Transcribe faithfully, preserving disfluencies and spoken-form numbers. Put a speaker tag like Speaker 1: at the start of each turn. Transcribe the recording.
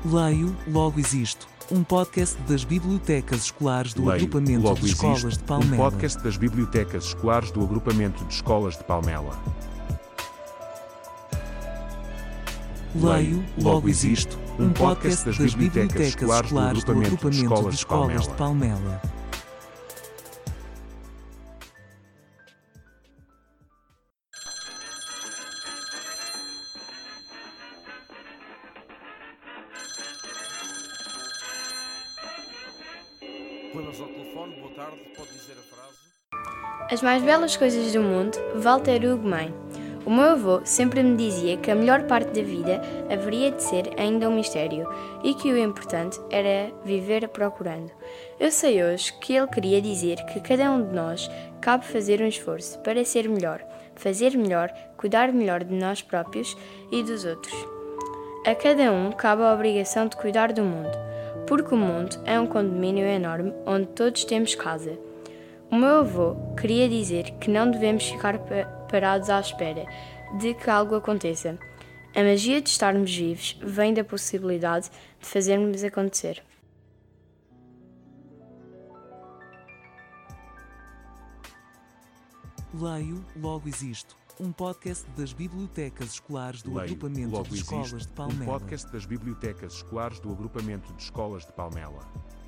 Speaker 1: Leio, logo existo. Um podcast das bibliotecas escolares do
Speaker 2: Leio,
Speaker 1: agrupamento
Speaker 2: logo
Speaker 1: de escolas
Speaker 2: existe,
Speaker 1: de Palmela.
Speaker 2: Um podcast das bibliotecas escolares do agrupamento de escolas de Palmela.
Speaker 1: Leio, logo existo. Um podcast das bibliotecas escolares do agrupamento de escolas de Palmela.
Speaker 3: Põe-nos ao telefone, boa tarde, pode dizer a frase?
Speaker 4: As mais belas coisas do mundo, Walter Hugo Mãe. O meu avô sempre me dizia que a melhor parte da vida haveria de ser ainda um mistério e que o importante era viver procurando. Eu sei hoje que ele queria dizer que cada um de nós cabe fazer um esforço para ser melhor, fazer melhor, cuidar melhor de nós próprios e dos outros. A cada um cabe a obrigação de cuidar do mundo, porque o mundo é um condomínio enorme onde todos temos casa. O meu avô queria dizer que não devemos ficar parados à espera de que algo aconteça. A magia de estarmos vivos vem da possibilidade de fazermos acontecer.
Speaker 1: Leio, logo existo. Um podcast das bibliotecas escolares do
Speaker 2: Leio,
Speaker 1: agrupamento
Speaker 2: logo
Speaker 1: de escolas
Speaker 2: existe,
Speaker 1: de Palmela.
Speaker 2: Um podcast das bibliotecas escolares do agrupamento de escolas de Palmela.